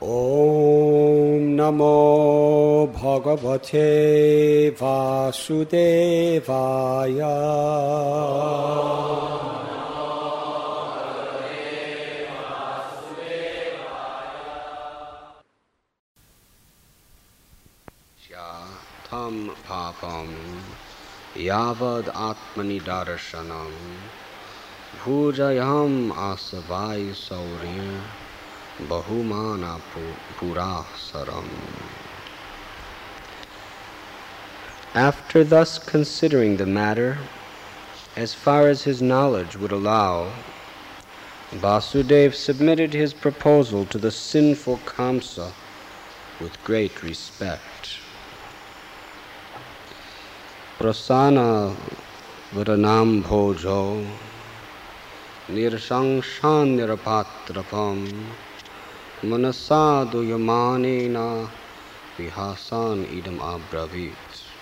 Om Namo Bhagavate Vasudevaya. Tam papam yavad atmani darshanam bhujayam asavai saurim bahumana purasaram. After thus considering the matter, as far as his knowledge would allow, Vasudeva submitted his proposal to the sinful Kamsa with great respect. Prasana Varanam Bhojo Nirshangshan Nirapatrapam Manasadu Yamanena Vihasan Idam Abravit.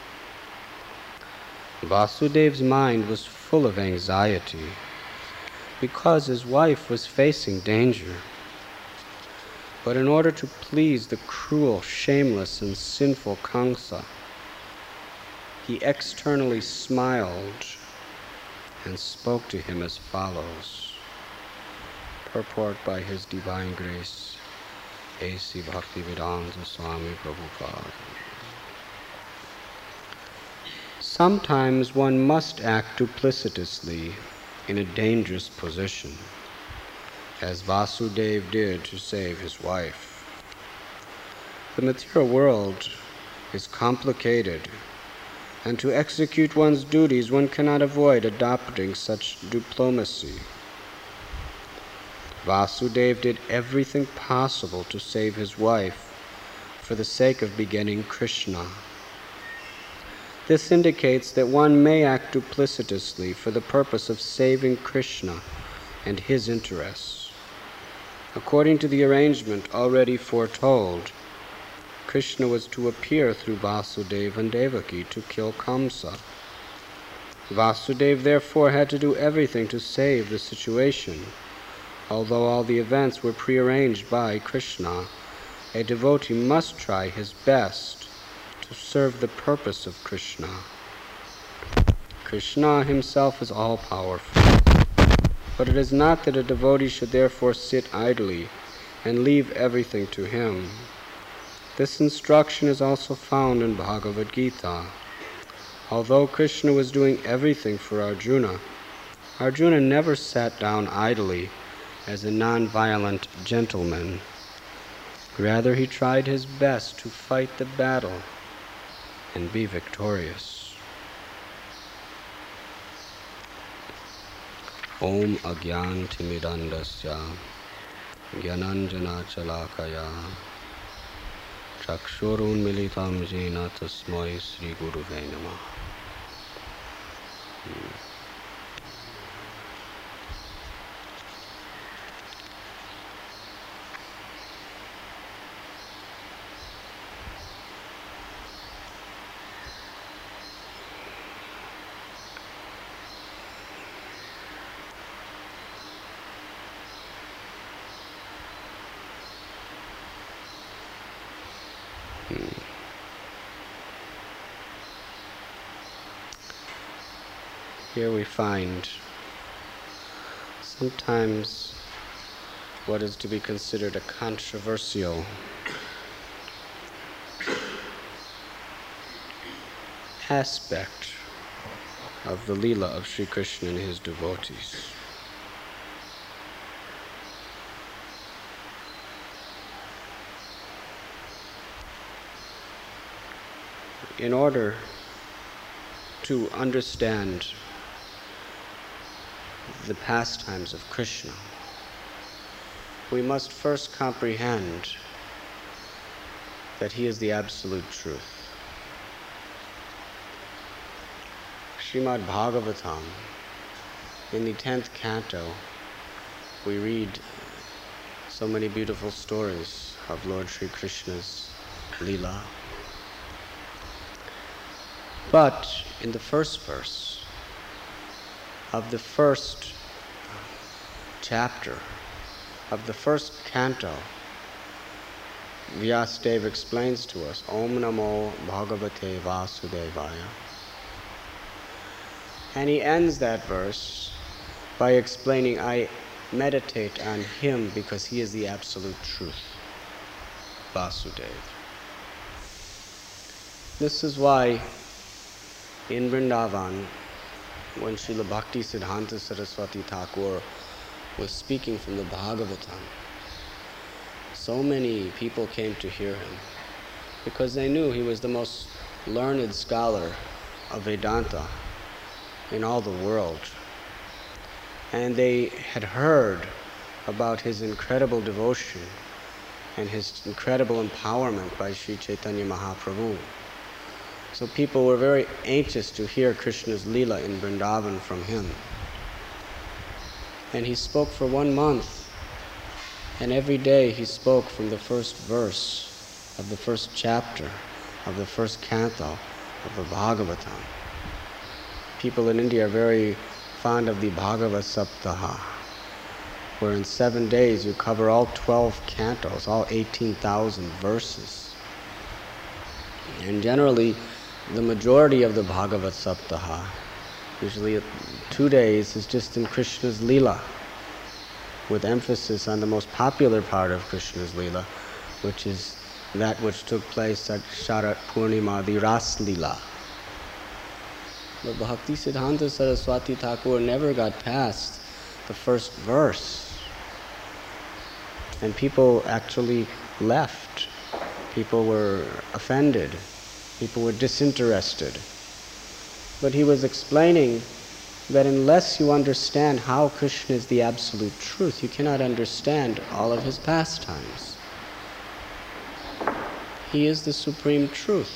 Vasudeva's mind was full of anxiety because his wife was facing danger. But in order to please the cruel, shameless, and sinful Kamsa, he externally smiled and spoke to him as follows. Purport by His Divine Grace, A.C. Bhaktivedanta Swami Prabhupada. Sometimes one must act duplicitously in a dangerous position, as Vasudeva did to save his wife. The material world is complicated, and to execute one's duties one cannot avoid adopting such diplomacy. Vasudeva did everything possible to save his wife for the sake of begetting Krishna. This indicates that one may act duplicitously for the purpose of saving Krishna and his interests. According to the arrangement already foretold, Krishna was to appear through Vasudeva and Devaki to kill Kamsa. Vasudeva therefore had to do everything to save the situation. Although all the events were prearranged by Krishna, a devotee must try his best to serve the purpose of Krishna. Krishna himself is all-powerful, but it is not that a devotee should therefore sit idly and leave everything to him. This instruction is also found in Bhagavad Gita. Although Krishna was doing everything for Arjuna, Arjuna never sat down idly as a non-violent gentleman. Rather, he tried his best to fight the battle and be victorious. Om Agyan Timidandasya Gyananjana Chalakaya Chakshurun Militam Jena Tasmai Sri Guruve Namah. Here we find sometimes what is to be considered a controversial aspect of the Leela of Sri Krishna and his devotees. In order to understand the pastimes of Krishna, we must first comprehend that he is the absolute truth. Srimad Bhagavatam, in the 10th canto, we read so many beautiful stories of Lord Sri Krishna's Leela. But in the first verse of the first chapter of the first canto, Vyasadeva explains to us, Om Namo Bhagavate Vasudevaya. And he ends that verse by explaining, I meditate on him because he is the absolute truth, Vasudeva. This is why in Vrindavan, when Srila Bhaktisiddhanta Saraswati Thakur was speaking from the Bhagavatam, so many people came to hear him because they knew he was the most learned scholar of Vedanta in all the world. And they had heard about his incredible devotion and his incredible empowerment by Sri Chaitanya Mahaprabhu. So people were very anxious to hear Krishna's Leela in Vrindavan from him. And he spoke for 1 month, and every day he spoke from the first verse of the first chapter of the first canto of the Bhagavatam. People in India are very fond of the Bhagavad Saptaha, where in 7 days you cover all 12 cantos, all 18,000 verses. And generally, the majority of the Bhagavad Saptaha, usually 2 days, is just in Krishna's Leela, with emphasis on the most popular part of Krishna's Leela, which is that which took place at Sharat Purnima, the Ras Leela. But Bhaktisiddhanta Saraswati Thakur never got past the first verse. And people actually left. People were offended. People were disinterested. But he was explaining that unless you understand how Krishna is the absolute truth, you cannot understand all of his pastimes. He is the supreme truth.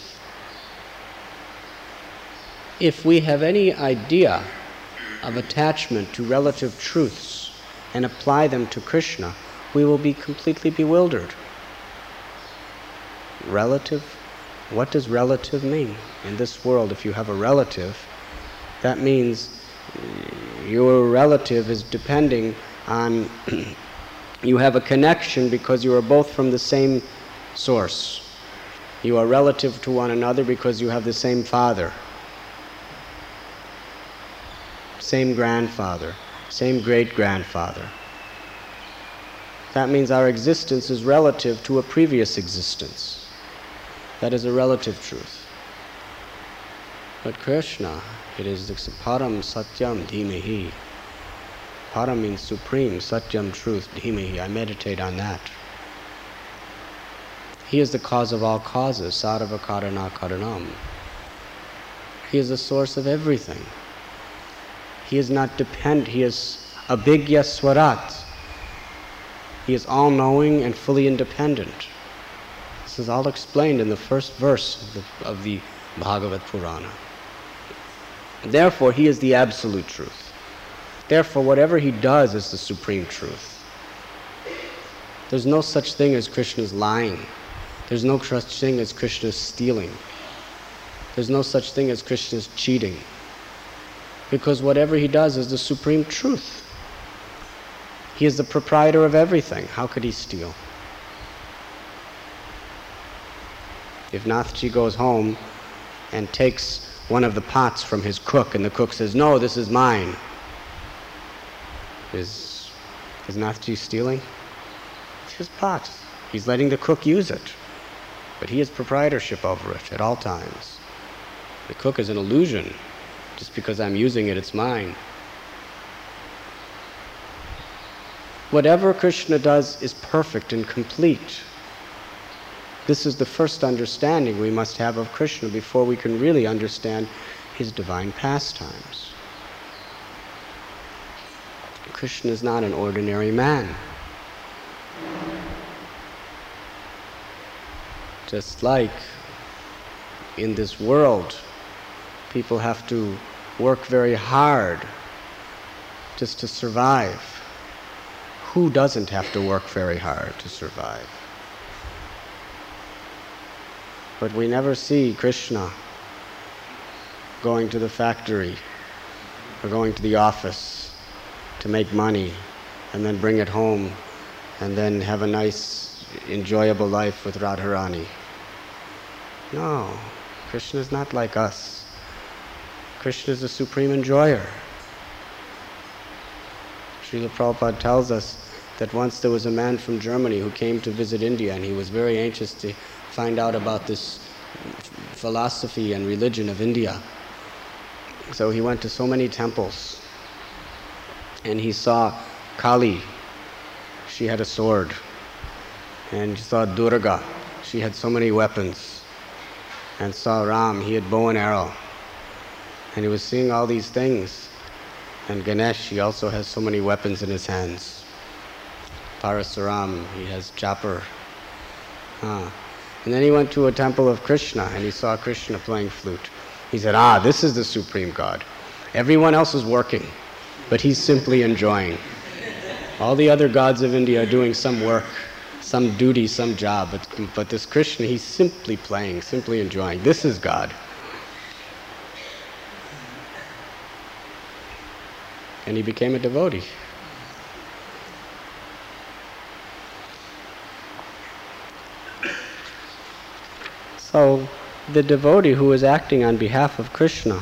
If we have any idea of attachment to relative truths and apply them to Krishna, we will be completely bewildered. Relative? What does relative mean? In this world, if you have a relative, that means your relative is depending on, you have a connection because you are both from the same source. You are relative to one another because you have the same father, same grandfather, same great-grandfather. That means our existence is relative to a previous existence. That is a relative truth. But Krishna, it is the Param Satyam Dhimahi. Param means supreme, Satyam truth, Dhimahi. I meditate on that. He is the cause of all causes, Sarva Karana Karanam. He is the source of everything. He is not dependent, he is Abhigya Swarat. He is all-knowing and fully independent. This is all explained in the first verse of the Bhagavad Purana. Therefore, he is the absolute truth. Therefore, whatever he does is the supreme truth. There's no such thing as Krishna's lying. There's no such thing as Krishna's stealing. There's no such thing as Krishna's cheating. Because whatever he does is the supreme truth. He is the proprietor of everything. How could he steal? If Nathji goes home and takes one of the pots from his cook and the cook says, no, this is mine, is Nathji stealing? It's his pot. He's letting the cook use it. But he has proprietorship over it at all times. The cook is an illusion. Just because I'm using it, it's mine. Whatever Krishna does is perfect and complete. This is the first understanding we must have of Krishna before we can really understand his divine pastimes. Krishna is not an ordinary man. Just like in this world, people have to work very hard just to survive. Who doesn't have to work very hard to survive? But we never see Krishna going to the factory or going to the office to make money and then bring it home and then have a nice, enjoyable life with Radharani. No, Krishna is not like us. Krishna is the supreme enjoyer. Srila Prabhupada tells us that once there was a man from Germany who came to visit India, and he was very anxious to find out about this philosophy and religion of India. So he went to so many temples, and he saw Kali, she had a sword, and he saw Durga, she had so many weapons, and saw Ram, he had bow and arrow, and he was seeing all these things. And Ganesh, he also has so many weapons in his hands. Parasuram, he has chopper. And then he went to a temple of Krishna, and he saw Krishna playing flute. He said, this is the supreme God. Everyone else is working, but he's simply enjoying. All the other gods of India are doing some work, some duty, some job, but this Krishna, he's simply playing, simply enjoying. This is God. And he became a devotee. So the devotee who is acting on behalf of Krishna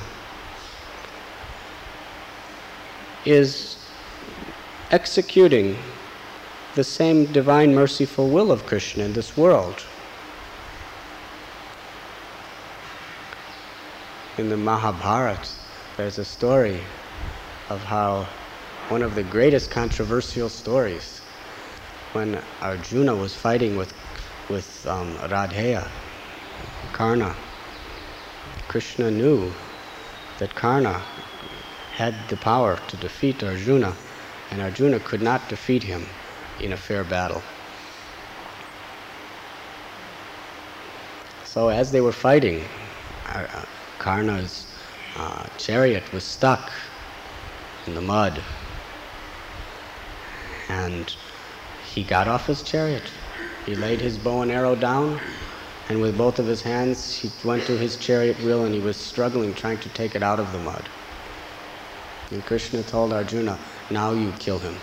is executing the same divine merciful will of Krishna in this world. In the Mahabharata, there's a story of how one of the greatest controversial stories, when Arjuna was fighting with Radheya, Karna. Krishna knew that Karna had the power to defeat Arjuna, and Arjuna could not defeat him in a fair battle. So as they were fighting, Karna's chariot was stuck in the mud, and he got off his chariot. He laid his bow and arrow down, and with both of his hands he went to his chariot wheel, and he was struggling, trying to take it out of the mud. And Krishna told Arjuna, now you kill him.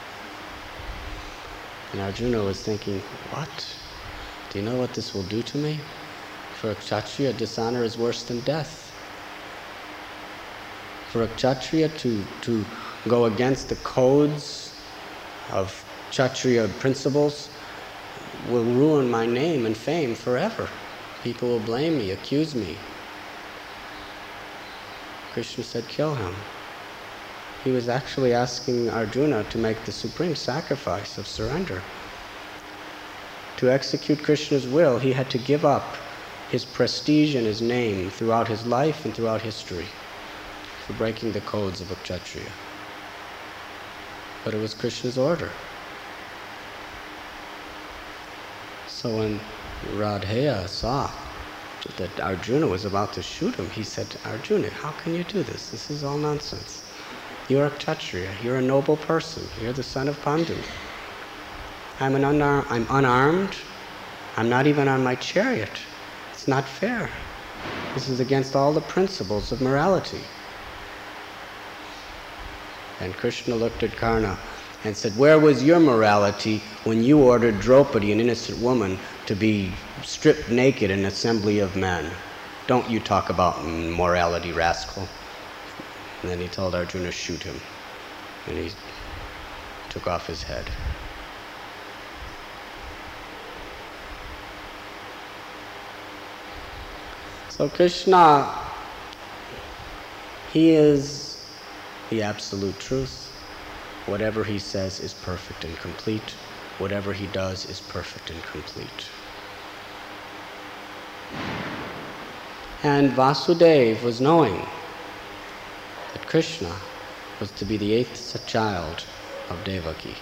And Arjuna was thinking, what? Do you know what this will do to me? For a Kshatriya, dishonor is worse than death. For a Kshatriya to go against the codes of Kshatriya principles will ruin my name and fame forever. People will blame me, accuse me. Krishna said, kill him. He was actually asking Arjuna to make the supreme sacrifice of surrender. To execute Krishna's will, he had to give up his prestige and his name throughout his life and throughout history for breaking the codes of a Kshatriya. But it was Krishna's order. So when Radheya saw that Arjuna was about to shoot him, he said, Arjuna, how can you do this? This is all nonsense. You're a Kshatriya, you're a noble person, you're the son of Pandu. I'm unarmed, I'm not even on my chariot. It's not fair. This is against all the principles of morality. And Krishna looked at Karna and said, where was your morality when you ordered Draupadi, an innocent woman, to be stripped naked in an assembly of men? Don't you talk about morality, rascal. And then he told Arjuna, shoot him. And he took off his head. So Krishna, he is the absolute truth. Whatever he says is perfect and complete. Whatever he does is perfect and complete. And Vasudeva was knowing that Krishna was to be the eighth child of Devaki.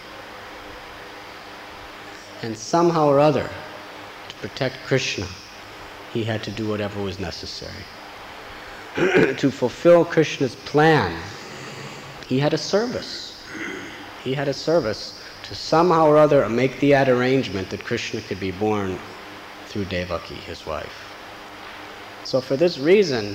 And somehow or other, to protect Krishna, he had to do whatever was necessary. To fulfill Krishna's plan, he had a service. He had a service to somehow or other make that arrangement that Krishna could be born through Devaki, his wife. So for this reason,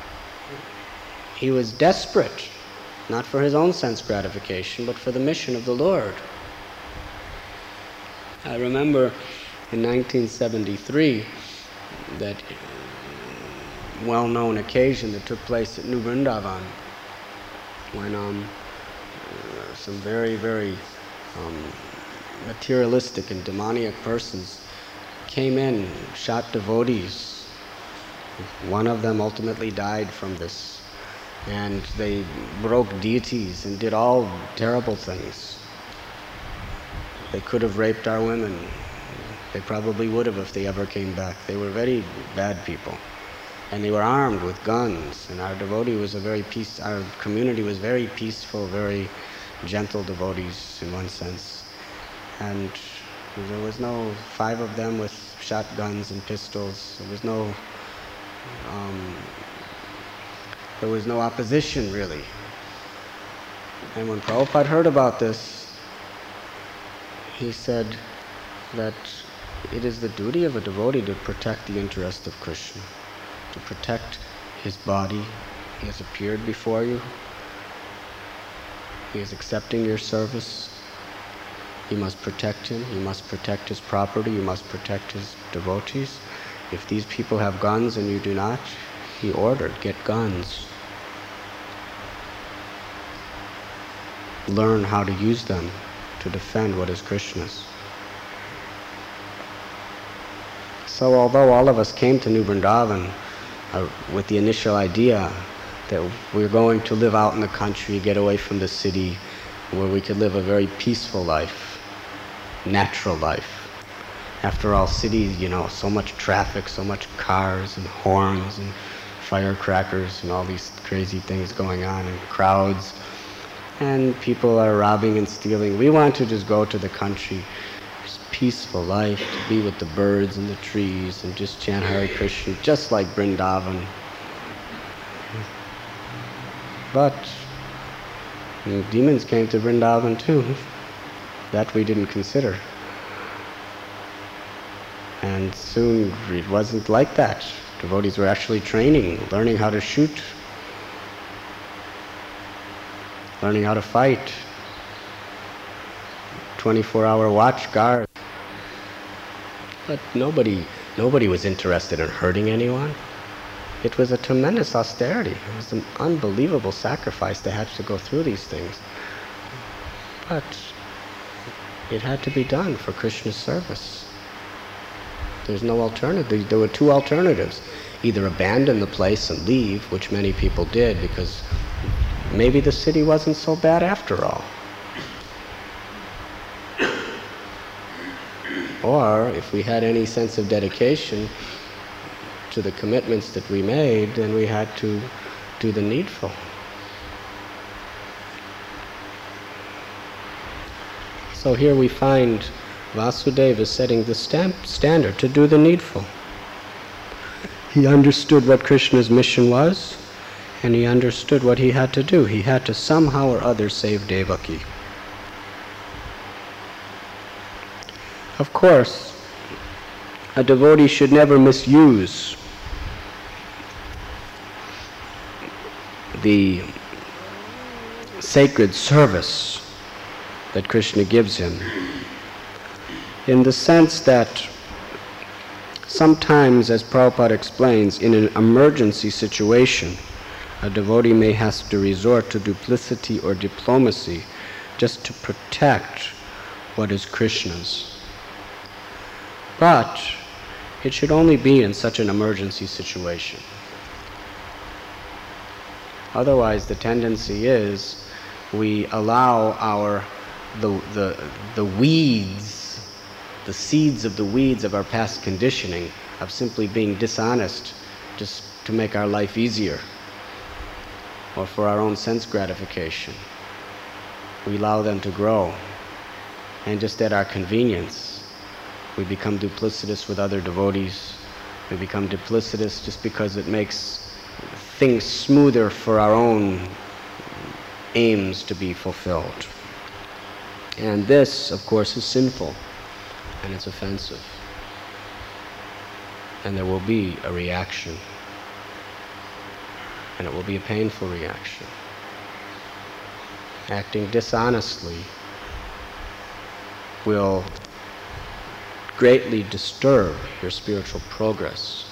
he was desperate, not for his own sense gratification, but for the mission of the Lord. I remember in 1973, that well-known occasion that took place at New Vrindavan, when some very, very materialistic and demoniac persons came in, shot devotees. One of them ultimately died from this. And they broke deities and did all terrible things. They could have raped our women. They probably would have if they ever came back. They were very bad people. And they were armed with guns. And our devotee was our community was very peaceful, very gentle devotees in one sense. And there was no 5 of them with shotguns and pistols. There was no opposition, really. And when Prabhupada heard about this, he said that it is the duty of a devotee to protect the interest of Krishna, to protect his body. He has appeared before you. He is accepting your service. You must protect him. You must protect his property. You must protect his devotees. If these people have guns and you do not, he ordered, get guns. Learn how to use them to defend what is Krishna's. So although all of us came to New Vrindavan with the initial idea that we're going to live out in the country, get away from the city, where we could live a very peaceful life, natural life. After all, cities, so much traffic, so much cars and horns and firecrackers and all these crazy things going on, and crowds, and people are robbing and stealing. We want to just go to the country, just peaceful life, to be with the birds and the trees and just chant Hare Krishna, just like Vrindavan. But demons came to Vrindavan too. That we didn't consider. And soon it wasn't like that. Devotees were actually training, learning how to shoot, learning how to fight, 24-hour watch guard. But nobody was interested in hurting anyone. It was a tremendous austerity. It was an unbelievable sacrifice to have to go through these things. But it had to be done for Krishna's service. There's no alternative. There were 2 alternatives. Either abandon the place and leave, which many people did, because maybe the city wasn't so bad after all. Or, if we had any sense of dedication to the commitments that we made, then we had to do the needful. So here we find Vasudeva setting the standard to do the needful. He understood what Krishna's mission was, and he understood what he had to do. He had to somehow or other save Devaki. Of course, a devotee should never misuse the sacred service that Krishna gives him, in the sense that sometimes, as Prabhupada explains, in an emergency situation, a devotee may have to resort to duplicity or diplomacy just to protect what is Krishna's. But it should only be in such an emergency situation. Otherwise, the tendency is we allow the weeds, the seeds of the weeds of our past conditioning, of simply being dishonest just to make our life easier or for our own sense gratification. We allow them to grow, and just at our convenience we become duplicitous with other devotees. We become duplicitous just because it makes things smoother for our own aims to be fulfilled. And this, of course, is sinful, and it's offensive. And there will be a reaction, and it will be a painful reaction. Acting dishonestly will greatly disturb your spiritual progress.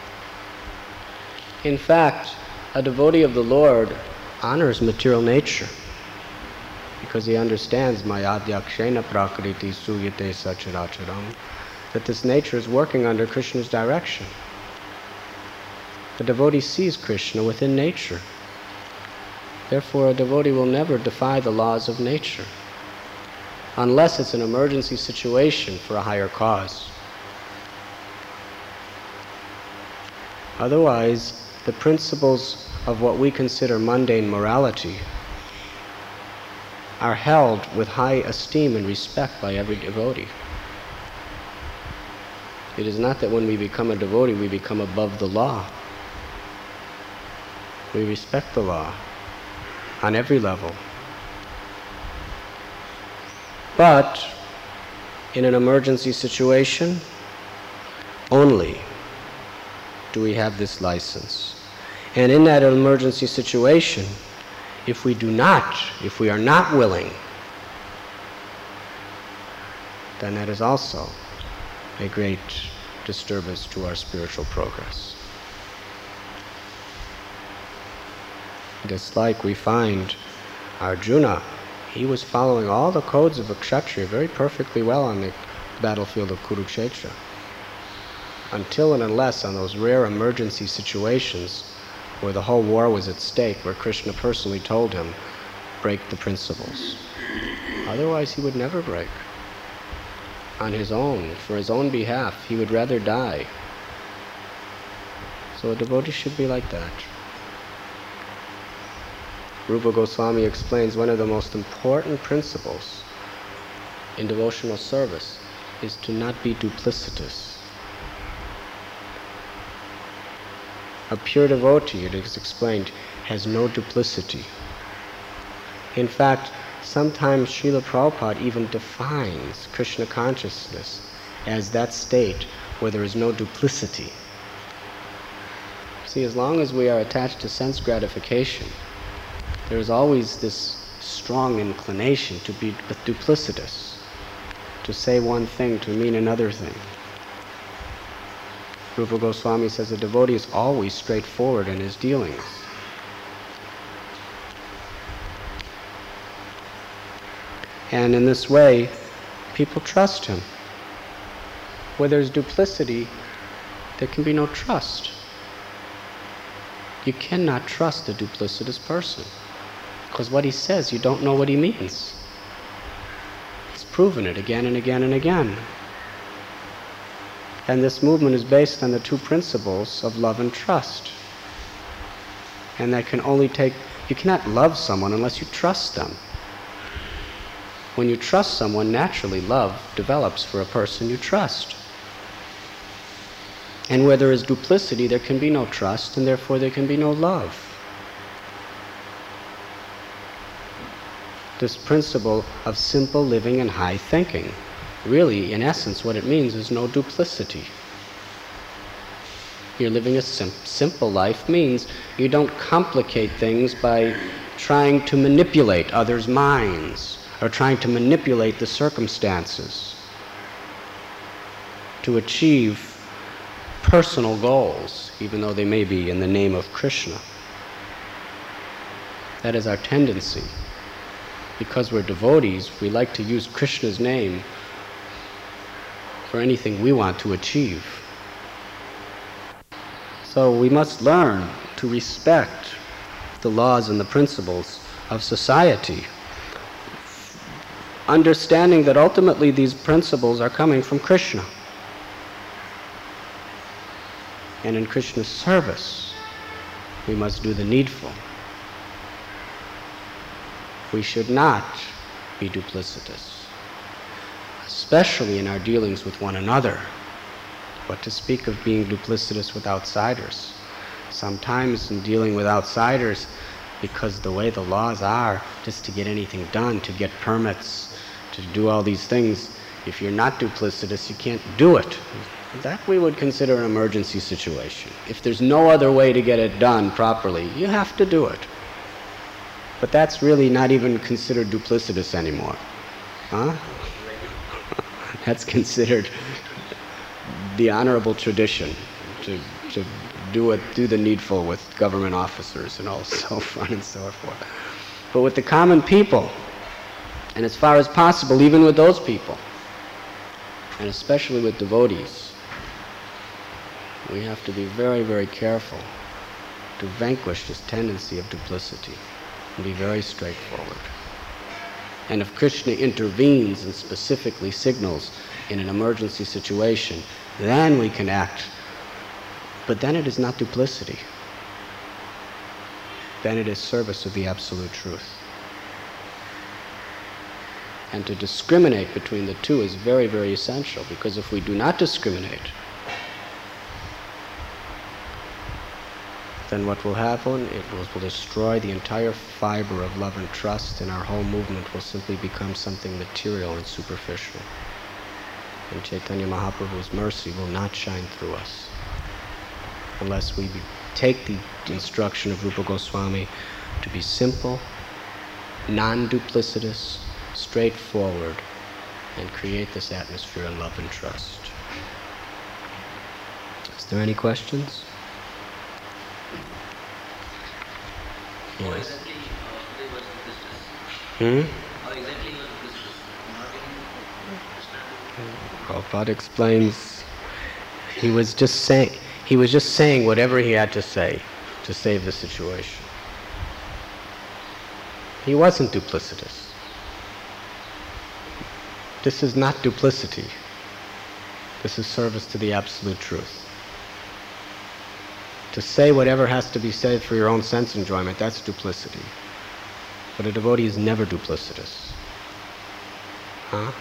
In fact, a devotee of the Lord honors material nature because he understands mayadhyakshena prakriti suyate sacharacharam, that this nature is working under Krishna's direction. The devotee sees Krishna within nature. Therefore, a devotee will never defy the laws of nature, unless it's an emergency situation for a higher cause. Otherwise, the principles of what we consider mundane morality are held with high esteem and respect by every devotee. It is not that when we become a devotee, we become above the law. We respect the law on every level. But in an emergency situation, only do we have this license. And in that emergency situation, if we are not willing, then that is also a great disturbance to our spiritual progress. Just like we find Arjuna, he was following all the codes of a Kshatriya very perfectly well on the battlefield of Kurukshetra. Until and unless on those rare emergency situations where the whole war was at stake, where Krishna personally told him, break the principles. Otherwise he would never break. On his own, for his own behalf, he would rather die. So a devotee should be like that. Rupa Goswami explains one of the most important principles in devotional service is to not be duplicitous. A pure devotee, it is explained, has no duplicity. In fact, sometimes Srila Prabhupada even defines Krishna consciousness as that state where there is no duplicity. See, as long as we are attached to sense gratification, there is always this strong inclination to be duplicitous, to say one thing to mean another thing. Rupa Goswami says a devotee is always straightforward in his dealings. And in this way, people trust him. Where there's duplicity, there can be no trust. You cannot trust a duplicitous person, because what he says, you don't know what he means. He's proven it again and again and again. And this movement is based on the two principles of love and trust. And that can only take, you cannot love someone unless you trust them. When you trust someone, naturally love develops for a person you trust. And where there is duplicity, there can be no trust, and therefore there can be no love. This principle of simple living and high thinking. Really, in essence, what it means is no duplicity. You're living a simple life means you don't complicate things by trying to manipulate others' minds or trying to manipulate the circumstances to achieve personal goals, even though they may be in the name of Krishna. That is our tendency. Because we're devotees, we like to use Krishna's name for anything we want to achieve. So we must learn to respect the laws and the principles of society, understanding that ultimately these principles are coming from Krishna. And in Krishna's service, we must do the needful. We should not be duplicitous, especially in our dealings with one another. But to speak of being duplicitous with outsiders. Sometimes in dealing with outsiders, because the way the laws are, just to get anything done, to get permits, to do all these things, if you're not duplicitous, you can't do it. That we would consider an emergency situation. If there's no other way to get it done properly, you have to do it. But that's really not even considered duplicitous anymore. Huh? That's considered the honorable tradition to do the needful with government officers and all so on and so forth. But with the common people, and as far as possible, even with those people, and especially with devotees, we have to be very, very careful to vanquish this tendency of duplicity and be very straightforward. And if Krishna intervenes and specifically signals in an emergency situation, then we can act. But then it is not duplicity. Then it is service of the absolute truth. And to discriminate between the two is very, very essential, because if we do not discriminate, then what will happen? It will destroy the entire fiber of love and trust, and our whole movement will simply become something material and superficial. And Chaitanya Mahaprabhu's mercy will not shine through us unless we take the instruction of Rupa Goswami to be simple, non-duplicitous, straightforward, and create this atmosphere of love and trust. Is there any questions? How Yes. exactly they were sisters? How exactly was sisters? Not getting Krishna? Prabhupada explains he was just saying whatever he had to say to save the situation. He wasn't duplicitous. This is not duplicity. This is service to the absolute truth. To say whatever has to be said for your own sense enjoyment, that's duplicity. But a devotee is never duplicitous. Huh?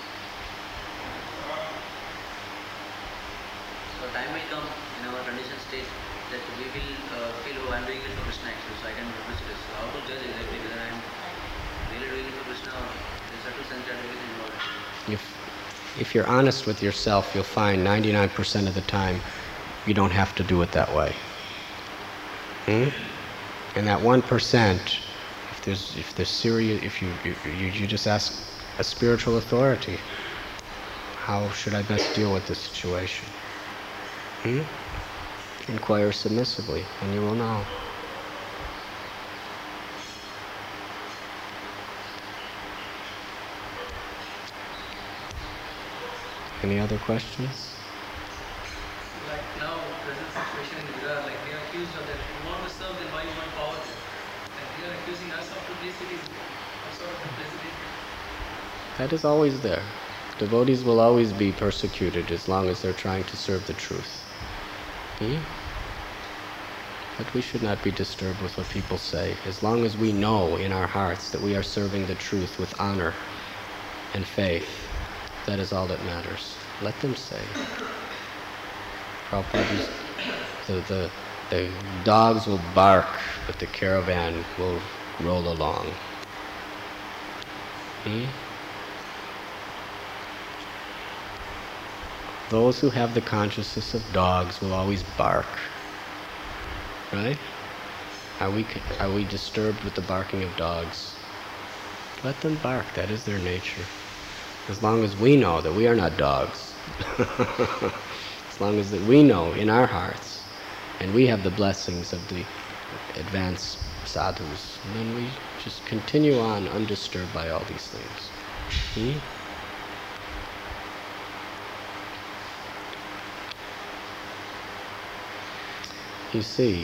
So time will come in our condition state that we will feel, oh, I'm doing it for Krishna actually, so I can do this. So how to judge exactly whether I'm really doing it for Krishna or there's certain sensitivity involved? If you're honest with yourself, you'll find 99% of the time you don't have to do it that way. And that 1%, if there's serious, if you just ask a spiritual authority, how should I best deal with this situation? Inquire submissively, and you will know. Any other questions? Like now, present situation in Gujarat, like they are accused of that. If you want to serve, then why you want power? And they are accusing us of duplicity, of sort of duplicity. That is always there. Devotees will always be persecuted as long as they're trying to serve the truth. But we should not be disturbed with what people say, as long as we know in our hearts that we are serving the truth with honor and faith. That is all that matters. Let them say. Prabhupada, the dogs will bark, but the caravan will roll along. Those who have the consciousness of dogs will always bark. Right? Are we disturbed with the barking of dogs? Let them bark. That is their nature. As long as we know that we are not dogs. As long as that we know in our hearts, and we have the blessings of the advanced sadhus, then we just continue on undisturbed by all these things. You see,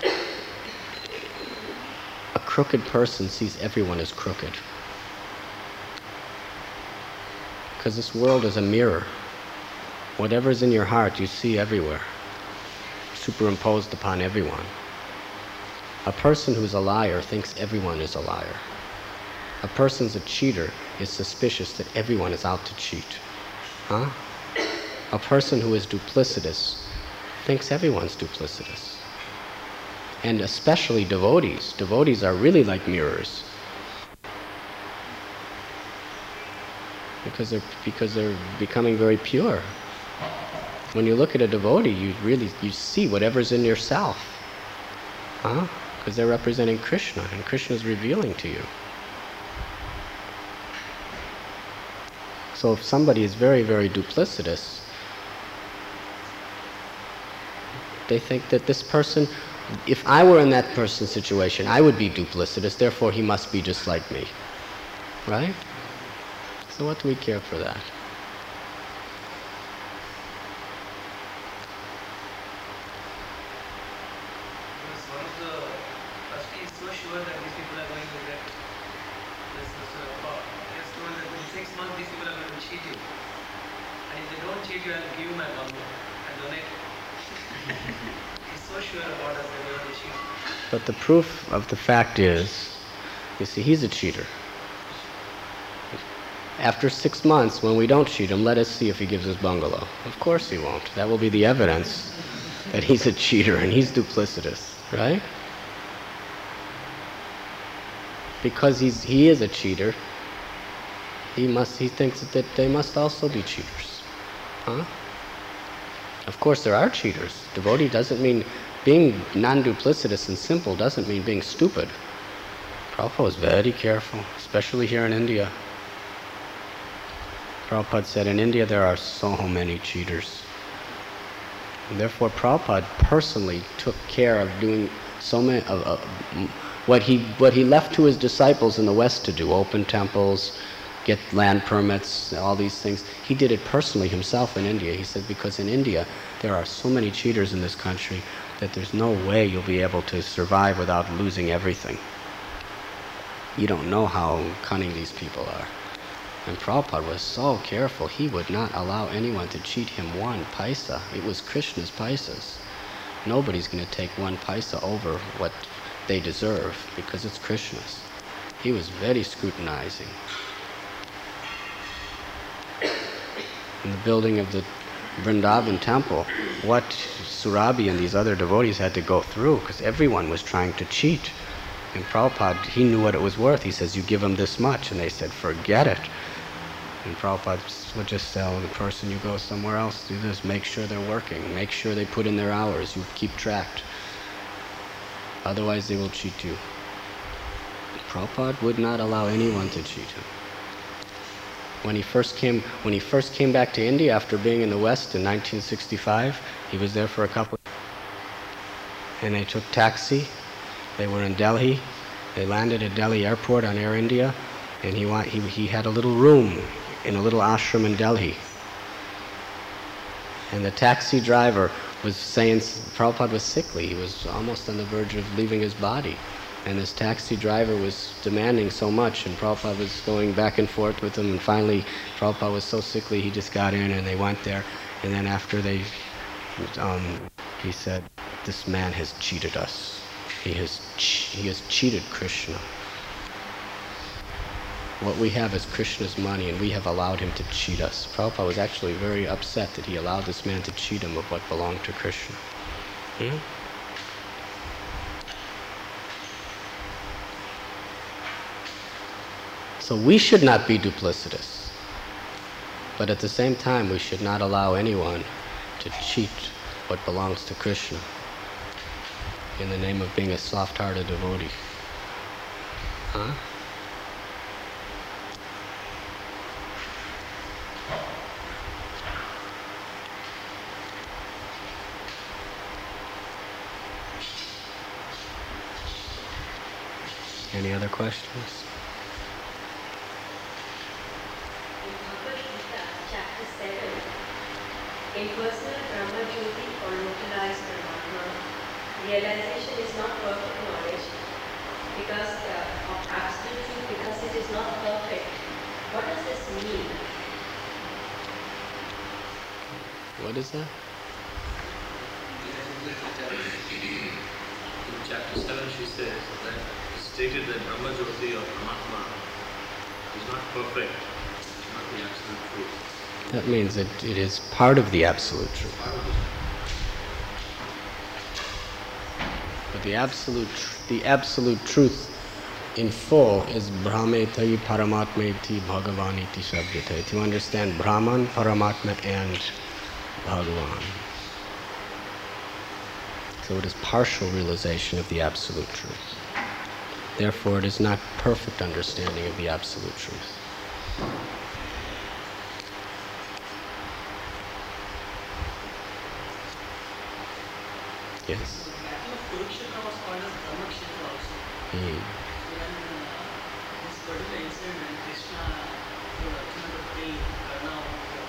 a crooked person sees everyone as crooked. Because this world is a mirror. Whatever's in your heart, you see everywhere, superimposed upon everyone. A person who's a liar thinks everyone is a liar. A person's a cheater is suspicious that everyone is out to cheat. A person who is duplicitous thinks everyone's duplicitous. And especially devotees. Devotees are really like mirrors. Because they're becoming very pure. When you look at a devotee, you see whatever's in yourself. Because they're representing Krishna, and Krishna is revealing to you. So if somebody is very, very duplicitous, They think that this person, if I were in that person's situation, I would be duplicitous, therefore he must be just like me. Right? So what do we care for that? Because one of the trustees is so sure that these people are going to get this. He has told that in 6 months these people are going to cheat you. And if they don't cheat you, I'll give you my bungalow and donate it. He's so sure about us that they're going to cheat. But the proof of the fact is, you see, he's a cheater. After 6 months, when we don't cheat him, let us see if he gives us bungalow. Of course he won't. That will be the evidence that he's a cheater and he's duplicitous, right? Because he is a cheater, he thinks that they must also be cheaters. Huh? Of course there are cheaters. Devotee doesn't mean, being non-duplicitous and simple doesn't mean being stupid. Prabhupada was very careful, especially here in India. Prabhupada said in India there are so many cheaters. And therefore Prabhupada personally took care of doing so many, what he left to his disciples in the West to do, open temples, get land permits, all these things. He did it personally himself in India. He said because in India there are so many cheaters in this country that there's no way you'll be able to survive without losing everything. You don't know how cunning these people are. And Prabhupada was so careful, he would not allow anyone to cheat him one paisa. It was Krishna's paisas. Nobody's going to take one paisa over what they deserve because it's Krishna's. He was very scrutinizing. In the building of the Vrindavan temple, what Surabhi and these other devotees had to go through, because everyone was trying to cheat. And Prabhupada, he knew what it was worth. He says, you give them this much. And they said, forget it. And Prabhupada would just tell the person, you go somewhere else, do this, make sure they're working, make sure they put in their hours, you keep track. Otherwise they will cheat you. Prabhupada would not allow anyone to cheat him. When he first came back to India after being in the West in 1965, he was there for a couple of years. And they took taxi. They were in Delhi. They landed at Delhi airport on Air India, and he had a little room in a little ashram in Delhi. And the taxi driver was saying Prabhupada was sickly. He was almost on the verge of leaving his body. And this taxi driver was demanding so much, and Prabhupada was going back and forth with him, and finally Prabhupada was so sickly he just got in and they went there. And then after he said, this man has cheated us. He has cheated Krishna. What we have is Krishna's money, and we have allowed him to cheat us. Prabhupada was actually very upset that he allowed this man to cheat him of what belonged to Krishna. So we should not be duplicitous. But at the same time, we should not allow anyone to cheat what belongs to Krishna in the name of being a soft-hearted devotee. Huh? Any other questions? Chapter 7. Impersonal Brahma Jyoti or localized Paramatma. Realization is not perfect knowledge because of absolute truth, because it is not perfect. What does this mean? What is that? In chapter 7 she says that it's stated that Brahma Jyoti or Paramatma is not perfect, it's not the absolute truth. That means that it is part of the absolute truth. But the absolute truth in full is Brahmetai Paramatmeti Bhagavaniti Sabhyate. To understand Brahman, Paramatma and Bhagavan. So it is partial realization of the absolute truth. Therefore, it is not perfect understanding of the absolute truth. Yes. The battle of Kurukshetra was called as Dharmakshetra also. Hmm. So when this particular incident when Krishna told Arjuna to kill Karna,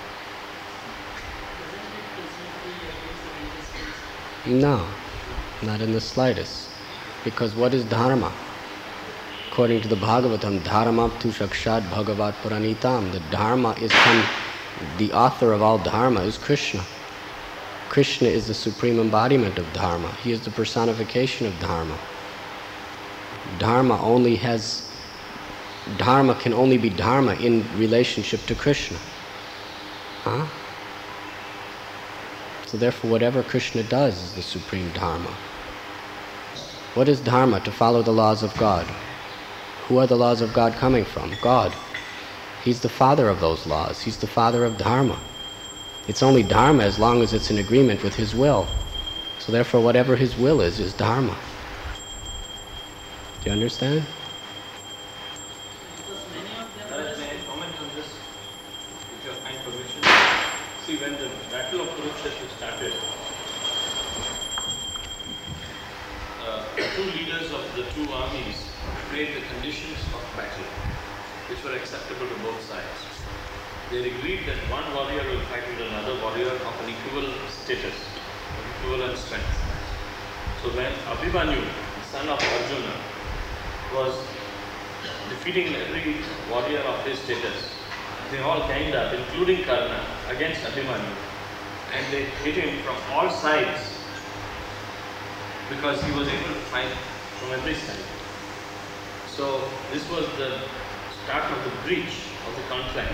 doesn't it consider to be against the religious principle? No, not in the slightest. Because what is dharma? According to the Bhagavatam, dharmaptu sakshat bhagavat puranitam. The dharma is the author of all dharma is Krishna. Krishna is the supreme embodiment of dharma. He is the personification of dharma. Dharma can only be dharma in relationship to Krishna. Huh? So therefore whatever Krishna does is the supreme dharma. What is dharma? To follow the laws of God. Who are the laws of God coming from? God. He's the father of those laws. He's the father of dharma. It's only dharma as long as it's in agreement with his will. So therefore whatever his will is dharma. Do you understand? Because many of them May I comment on this, with your kind permission? See, when the battle of Kurukshetra started, the two leaders of the two armies made the conditions of battle, which were acceptable to both sides. They agreed that one warrior will fight with another warrior of an equal status, of equivalent strength. So when Abhimanyu, the son of Arjuna, was defeating every warrior of his status, they all ganged up, including Karna, against Abhimanyu. And they hit him from all sides because he was able to fight from every side. So this was the start of the breach of the contract.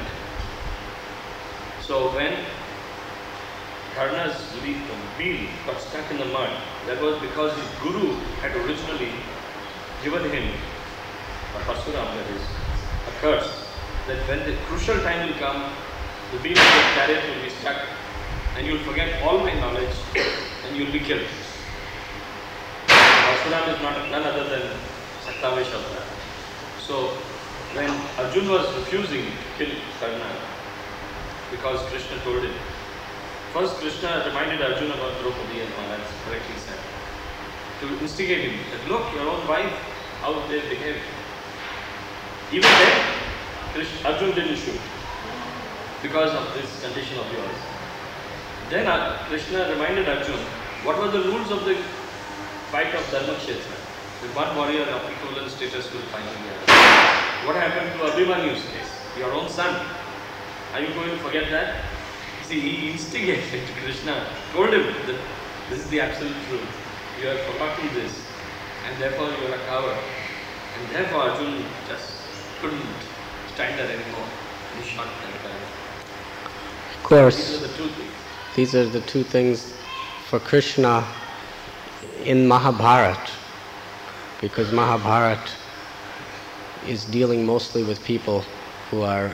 So when Karna's wheel got stuck in the mud, that was because his guru had originally given him, or Parsuram that is, a curse, that when the crucial time will come, the wheel of the chariot will be stuck and you will forget all my knowledge and you will be killed. Parsuram is none other than Saktavesh Avatar. So when Arjuna was refusing to kill Karna, because Krishna told him, first Krishna reminded Arjuna about Draupadi and all, that's correctly said, to instigate him, that look, your own wife, how they behave. Even then, Arjuna didn't shoot because of this condition of yours. Then Krishna reminded Arjuna, what were the rules of the fight of Dharmakshetra? That one warrior of equivalent status will fight together. What happened to Abhimanyu's case? Your own son. Are you going to forget that? See, he instigated Krishna, told him that this is the absolute truth. You have forgotten this, and therefore you are a coward. And therefore Arjuna just couldn't stand there anymore. He shot that guy. Of course, These are the two things. these are the two things for Krishna in Mahabharata, because Mahabharata is dealing mostly with people who are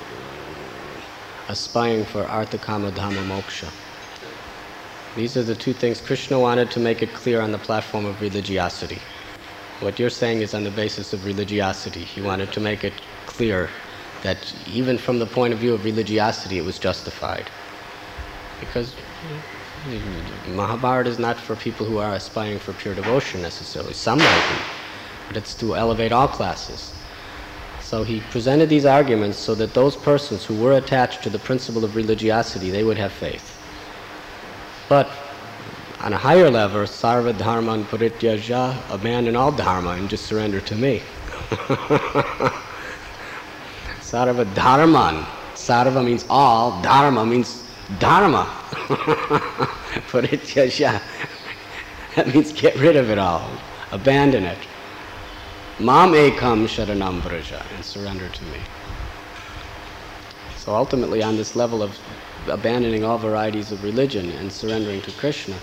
aspiring for Artha Kama Dhamma Moksha. These are the two things Krishna wanted to make it clear on the platform of religiosity. What you're saying is on the basis of religiosity. He wanted to make it clear that even from the point of view of religiosity it was justified. Because Mahabharata is not for people who are aspiring for pure devotion necessarily. Some might be, but it's to elevate all classes. So he presented these arguments so that those persons who were attached to the principle of religiosity, they would have faith. But on a higher level, sarva dharman parityaja, abandon all dharma and just surrender to me. Sarva dharman, sarva means all, dharma means dharma. Parityaja, that means get rid of it all, abandon it. Mam ekam sharanam vraja, and surrender to me. So ultimately on this level of abandoning all varieties of religion and surrendering to Krishna,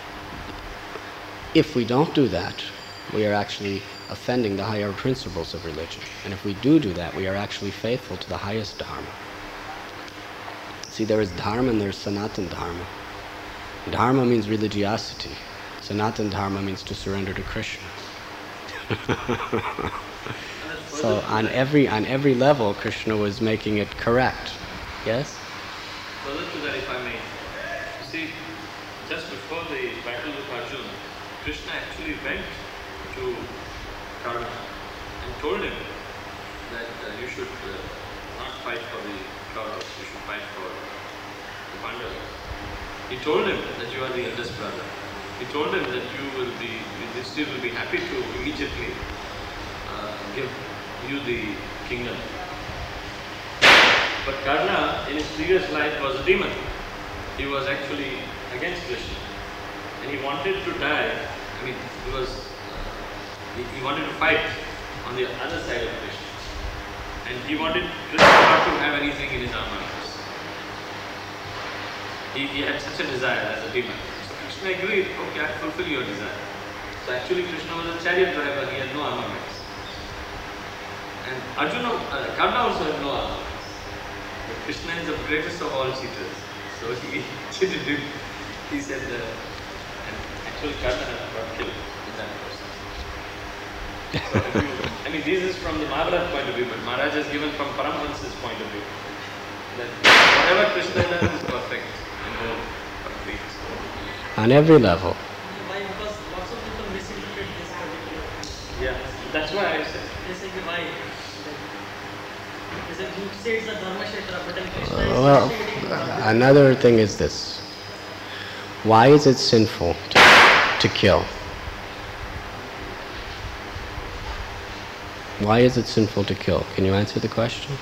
if we don't do that, we are actually offending the higher principles of religion. And if we do that, we are actually faithful to the highest dharma. See, there is dharma and there is sanatan dharma. Dharma means religiosity. Sanatan dharma means to surrender to Krishna. So on every level, Krishna was making it correct. Yes? Further to that, if I may, you see, just before before the battle with Arjuna, Krishna actually went to Karna and told him that you should not fight for the Kauravas, you should fight for the Pandavas. He told him that you are the eldest brother. He told him that Yudhishthira will be happy to immediately give you the kingdom. But Karna, in his previous life, was a demon. He was actually against Krishna. And he wanted to die. I mean, he wanted to fight on the other side of Krishna. And he wanted Krishna not to have anything in his armaments. He had such a desire as a demon. So Krishna agreed, okay, I'll fulfill your desire. So actually Krishna was a chariot driver, he had no armaments. And Karna also had no armaments. But Krishna is the greatest of all cheaters. So he cheated him. He said, and actually Karna got killed in that process. So this is from the Mahabharata point of view, but Maharaj has given from Paramahansa's point of view. That whatever Krishna does is perfect and whole, complete. On every level. Why? Because lots of people misinterpret this particular thing. Yeah, that's why I said. They say, why? They say, you say it's a Dharma Kshetra, but then Krishna is Well, castigating. another thing is this. Why is it sinful to kill? Why is it sinful to kill? Can you answer the question?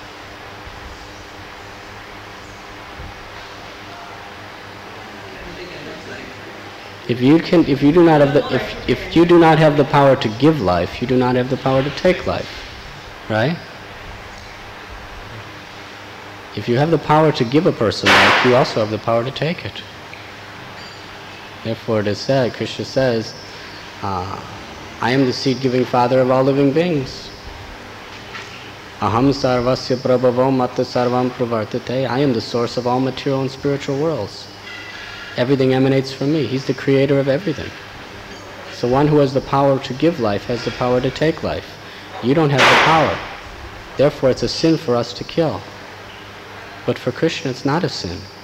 If you do not have the power to give life, you do not have the power to take life, right? If you have the power to give a person life, you also have the power to take it. Therefore, it is said, Krishna says, I am the seed-giving father of all living beings. Aham sarvasya prabhavo matta sarvam pravartate. I am the source of all material and spiritual worlds. Everything emanates from me. He's the creator of everything. So one who has the power to give life has the power to take life. You don't have the power. Therefore, it's a sin for us to kill. But for Krishna, it's not a sin.